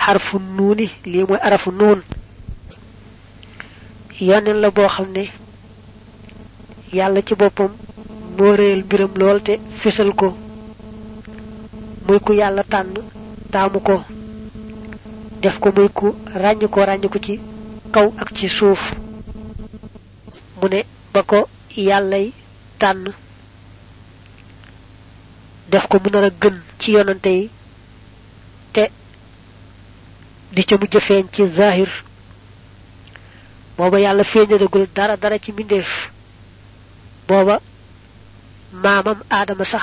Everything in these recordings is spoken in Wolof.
harfu nuni li moy arafu nun yonen la bo xamne yalla ci bopam mo reel biram lol te fessel ko muy ku yalla tan taamu ko def ko muy ku rañ ko ci kaw ak ci suuf mu ne bako yallay tan def ko mu nara gën ci yonante yi te di ca mujj feeñ ci zahir booba yàlla feeñalagul dara ci mbindeef booba maamam aadama sax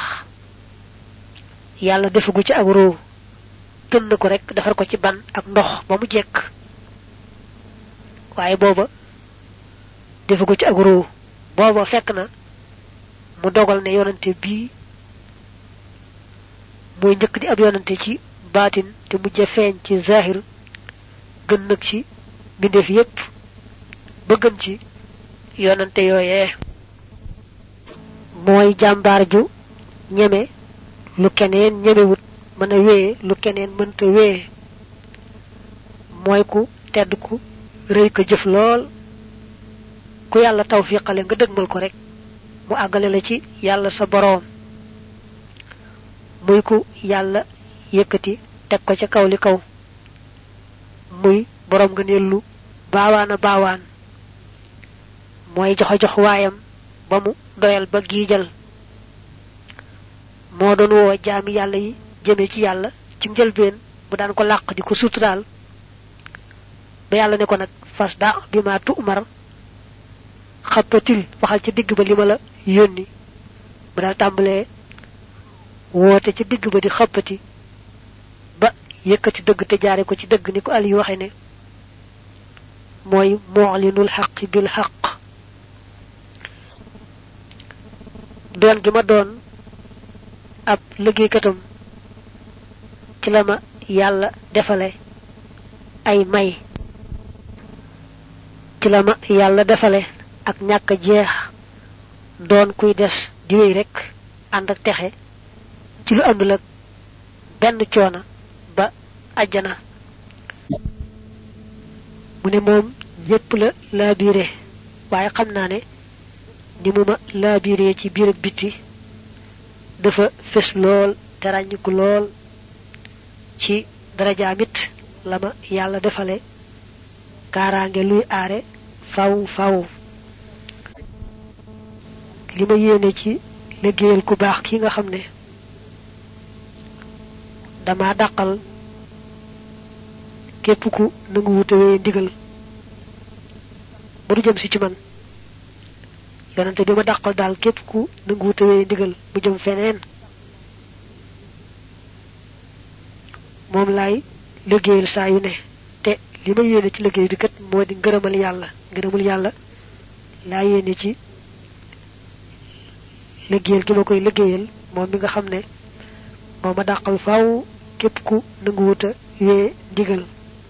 yàlla defagu ci ak roo tënn ko rek defar ko ci ban ak ndox ba mu jekk waaye booba defagu ci ak roo booba fekk na mu dogal ne yonante bii moy ñëk di ab yonante ci batin te mujjé feñ ci zahir gën nak ci bindef yépp ba gën ci yonante yoyé moy jambar ju ñëmé lu keneen ñëmewut mëna wé lu keneen mënta wé moy ku tedd ku reuy ko jëf lool ku yalla tawfiqale nga dëgmal ko rek mu agalé la ci yalla sa borom muy ku yalla yëkëti tek ko ci kaw li kaw muy borom nga neelu baawaan moy jox wayam ba mu doyal ba giijal mo doon wo jaami yalla yi jëme ci yalla ci njëlbeen bu daan ko laq di ko sutural ba yalla ne ko nak fasda bima tu'mar xapatil waxal ci digg ba lima la yoni bu dal tambalé wote ci digg ba di xapati ba yëkëti dëgg te jaare ko ci dëgg ni ko ali waxe ne moy mu'linul haqq bil haqq doon gi ma doon ab liggéey katam ci lama yalla defale ay may ci lama yalla defale ak ñaka jeex doon kuy dess di wéy rek and ak texé ci lu andul ak benn coona ba aljana mu ne moom ñépp la laabiré waaye xam naa ne ni mu ma laabiré ci biir ak biti dafa fes lool te ràññiku lool ci darajaamit lama yàlla defale kaaraange luy aare faw li ma yéene ci liggéeyal ku baax ki nga xam ne dama daqal képp ku nangu wutawee ndigal bu jëm si ci man yonante bi ma daqal daal képp ku nangu wutawee ndigal bu jëm feneen moom laay liggéeyal saa yu ne te li ma yéene ci liggéey bi kat moo di ngërëmal yàlla laa yéene ci liggéeyal gi ma koy liggéeyal moom mi nga xam ne moo ma daqal faaw képp ku nanguwuta wee ndigal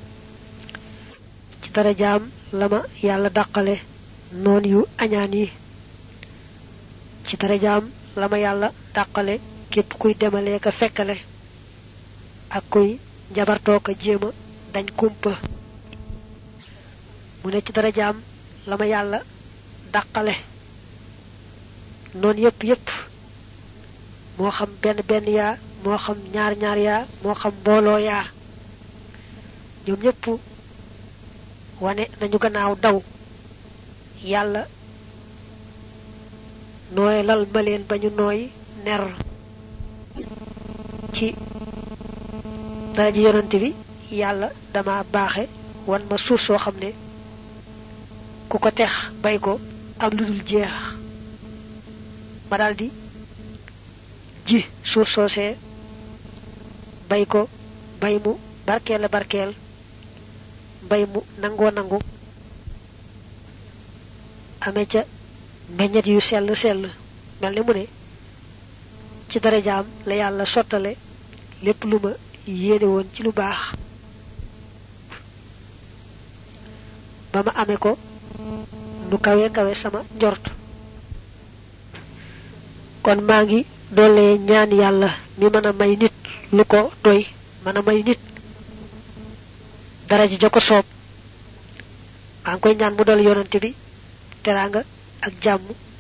ci darajaam lama yàlla dàqale noon yu añaan yi ci darajaam lama yàlla dàqale képp kuy demalee ka fekkale ak kuy njabartoo ka jéema dañ kumpa mu ne ci darajaam lama yàlla dàqale noon yépp moo xam benn yaa moo xam ñaar yaa moo xam mbooloo yaa ñoom ñépp wane nañu gannaaw daw yàlla nooy lal ma leen ba ñu nooy ner ci daraji yonante bi yàlla dama baaxe wan ma suuf soo xam ne ku ko tex bay ko am lu dul jeex ma daldi ji suuf soosee bay ko bay mu barkeel bay mu nangu amé ca meññet yu sell melni mu ne ci darajaam la yàlla sottale lépp lu ma yéene woon ci lu baax ba ma amé ko nu kawe sama njort kon maa ngi doole ñaan yàlla mi mën a may nit lu ko doy mën a may nit daraja ja ko soob maa ngi koy ñaan mu dal yonante bi teranga ak jàmm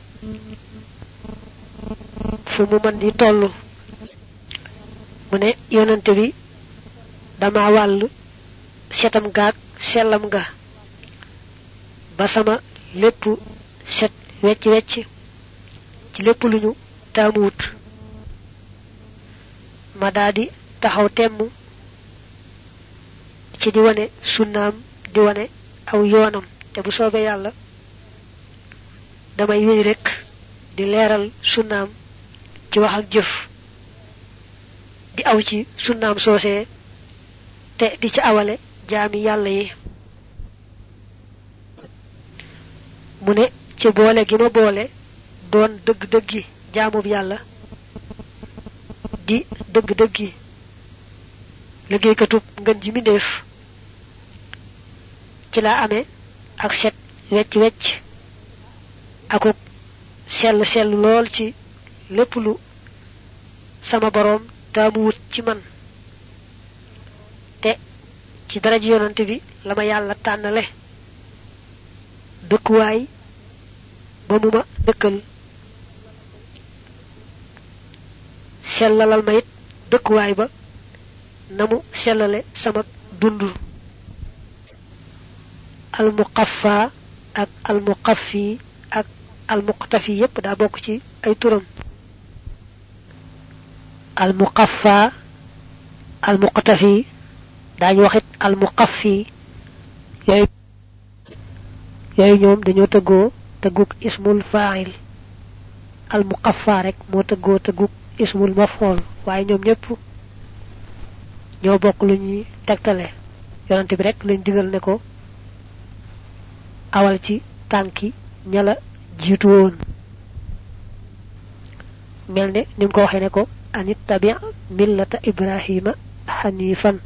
fu mu man di tollu mu ne yonante bi dama wàll setam gaag sellam ga ba sama lépp set wecc wecc ci lépp luñu taamuwut ma daadi taxaw temm ci di wane sunnaam di wane aw yoonam te bu soobee yàlla damay wéy rek di leeral sunnaam ci wax ak jëf di aw ci sunnaam soosee te di ci awale jaami yàlla yi mu ne ci boole gi ma boole doon dëgg-dëggi jaamub yàlla di dëgg-dëggi liggéeykatub ngën ji mindeef ci laa amee ak set wecc wecc akuk sell lool ci lépp lu sama boroom taamu wut ci man te ci daraja yonante bi la ma yàlla tànnale dëkkuwaay ba mu ma dëkkal sellalal ma it dëkkuwaay ba na mu sellale sama dund almuqaffa ak almuqaffi ak almuqtafi yépp daa bokk ci ay turam almuqaffa almuqtafi daañu waxit almuqaffi yooyu ñoom dañoo tëggoo tëgguk ismul fa'il almuqaffa rek moo tëggoo tëgguk ismul maf'ul waaye ñoom ñépp ñoo bokk lu ñuy tegtale yonante bi rek lañ digal ne ko awal ci tànki ñala jiitu woon mel ne ni mu ko waxee ne ko anit tabi millata ibrahima hanifan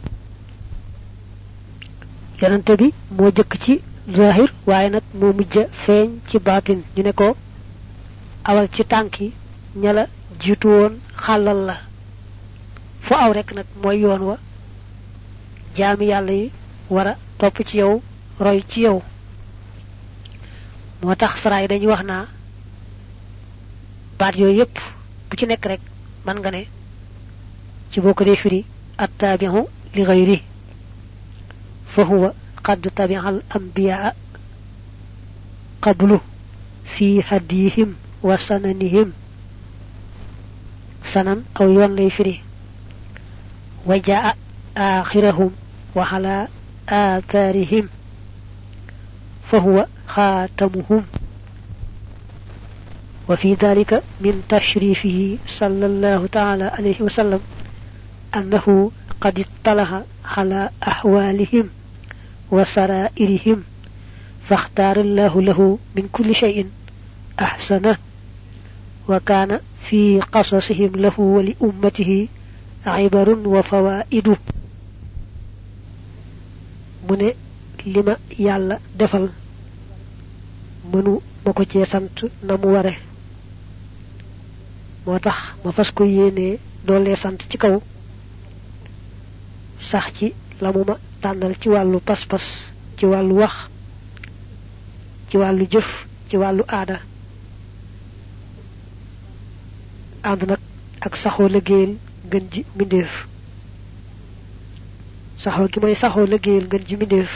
yonante bi moo jëkk ci zahir waaye nag moo mujj feeñ ci baatin ñu ne ko awal ci tànki ñala jiitu woon xàllal la fu aw rek nag mooy yoon wa jaami yàlla yi wara topp ci yow roy ci yow moo tax saraay dañuy wax naa baat yooyu yépp bu ci nekk rek man nga ne ci boo ko dee firi attabi'u li ghayri fa huwa qad tabi'a al anbiya qablu fi hadihim wa sananihim sanan aw yoon lay firi wa jaa akhirahum wa ala atharihim fa huwa خاتمهم وفي ذلك من تشريفه صلى الله تعالى عليه وسلم أنه قد اطلع على أحوالهم وسرائرهم فاختار الله له من كل شيء أحسنه وكان في قصصهم له ولأمته عبر وفوائد من لما يالا دفل mënu mako ci sant na mu waré motax ma fas ko yéné dolé sant ci kaw sax ci lamuma tanal ci walu pas pas ci walu wax ci walu jëf ci walu aada and nak ak saxo liggéeyal gën ji mindeef saxo gi may saxo liggéeyal gën ji mindeef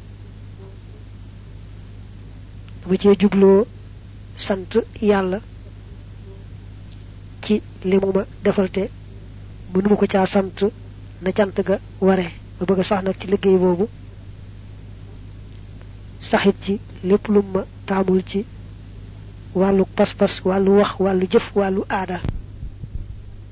bu ci jublo sant yalla ci limuma defalte mënuma ko ca sant na cant ga waré ba bëgg sax nak ci liggéey bobu saxit ci lepp lu ma taamul ci walu pas pas walu wax walu jëf walu aada